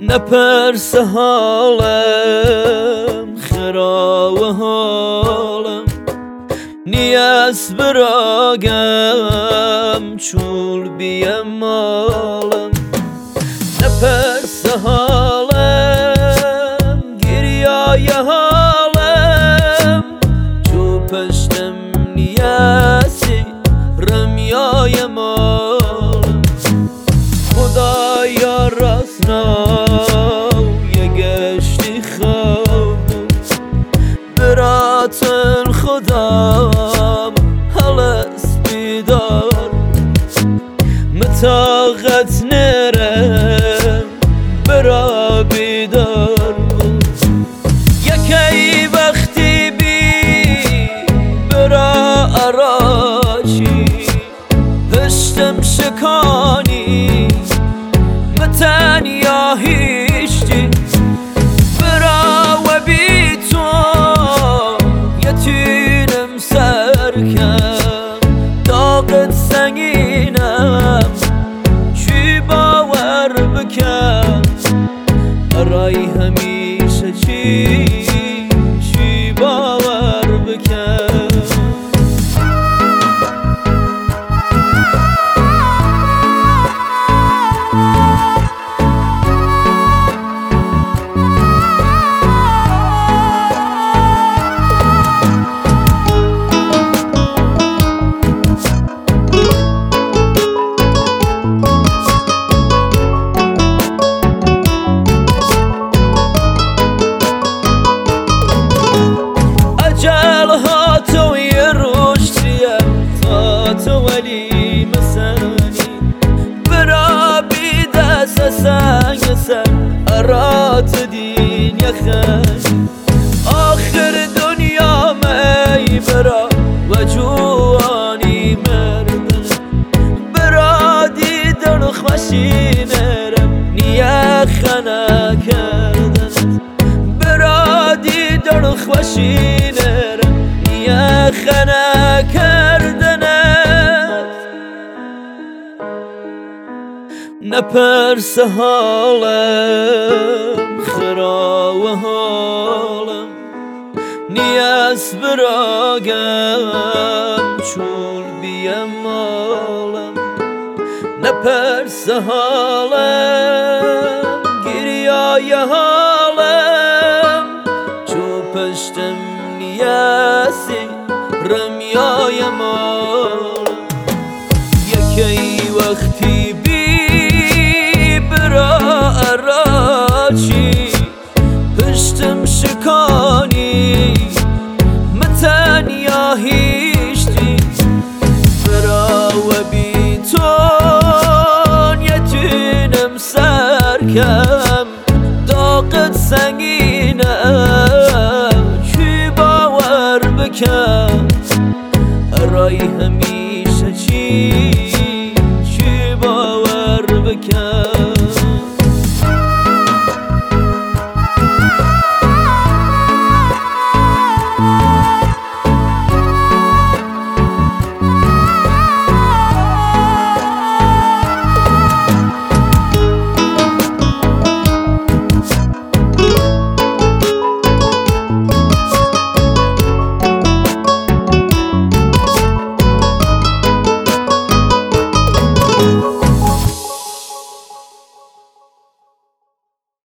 نپرس حالم خراب حالم نیاز براگم چول بیم مالم نپرس حالم گریای حالم چو پشتم نیازی رمیای مالم خدایا راسنا گشتی خواب براتن خدا هلس بیدار متاقت نرم برا بیدار یکی وقتی بی برا اراشی پشتم شکانی متنیا هیشتی برا و بی تو یتینم سرکم داغت سنگینم چی باور بکن برای همیشه چی باور بکن ولی مسانی برا بی دست سنگ سر ارات دین یخنی آخر دنیا می برا و جوانی مردن برا دیدن خوشی نرم نیا خنا کردن برا دیدن خوشی نرم نیا خنا کردن نپرس حالم خراب حالم نیاز براگم چول بیم مالم نپرس حالم گریای حالم چو پشتم نیازی رمیای مالم یکی وقتی اراشی پشتم شکانی متنیا هیشتی برا و بی تون یتینم سرکم داغت سنگینم چی باور بکن برای همیشه